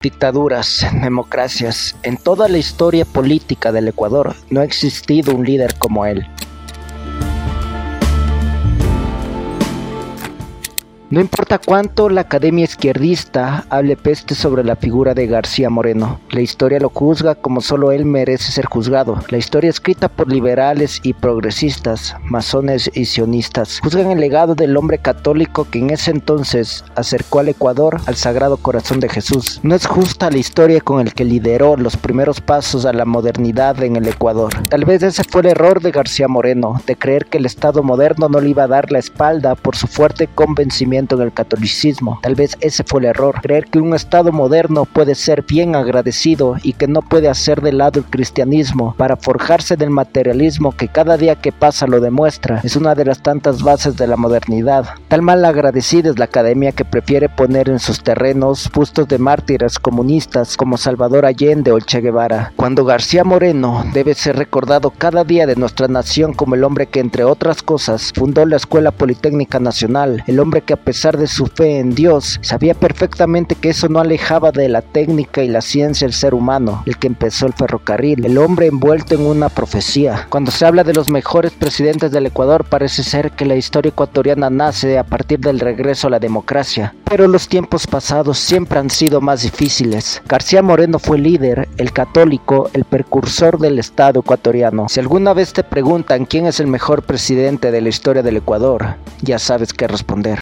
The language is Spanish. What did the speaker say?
Dictaduras, democracias, en toda la historia política del Ecuador no ha existido un líder como él. No importa cuánto la academia izquierdista hable peste sobre la figura de García Moreno, la historia lo juzga como solo él merece ser juzgado. La historia escrita por liberales y progresistas, masones y sionistas, juzgan el legado del hombre católico que en ese entonces acercó al Ecuador al Sagrado Corazón de Jesús. No es justa la historia con el que lideró los primeros pasos a la modernidad en el Ecuador. Tal vez ese fue el error de García Moreno, de creer que el Estado moderno no le iba a dar la espalda por su fuerte convencimiento en el catolicismo. Tal vez ese fue el error, creer que un Estado moderno puede ser bien agradecido y que no puede hacer de lado el cristianismo para forjarse del materialismo que cada día que pasa lo demuestra. Es una de las tantas bases de la modernidad. Tal mal agradecida es la academia que prefiere poner en sus terrenos bustos de mártires comunistas como Salvador Allende o Che Guevara, cuando García Moreno debe ser recordado cada día de nuestra nación como el hombre que, entre otras cosas, fundó la Escuela Politécnica Nacional, el hombre que, a pesar de su fe en Dios, sabía perfectamente que eso no alejaba de la técnica y la ciencia el ser humano, el que empezó el ferrocarril, el hombre envuelto en una profecía. Cuando se habla de los mejores presidentes del Ecuador, parece ser que la historia ecuatoriana nace a partir del regreso a la democracia, pero los tiempos pasados siempre han sido más difíciles. García Moreno fue el líder, el católico, el precursor del Estado ecuatoriano. Si alguna vez te preguntan quién es el mejor presidente de la historia del Ecuador, ya sabes qué responder.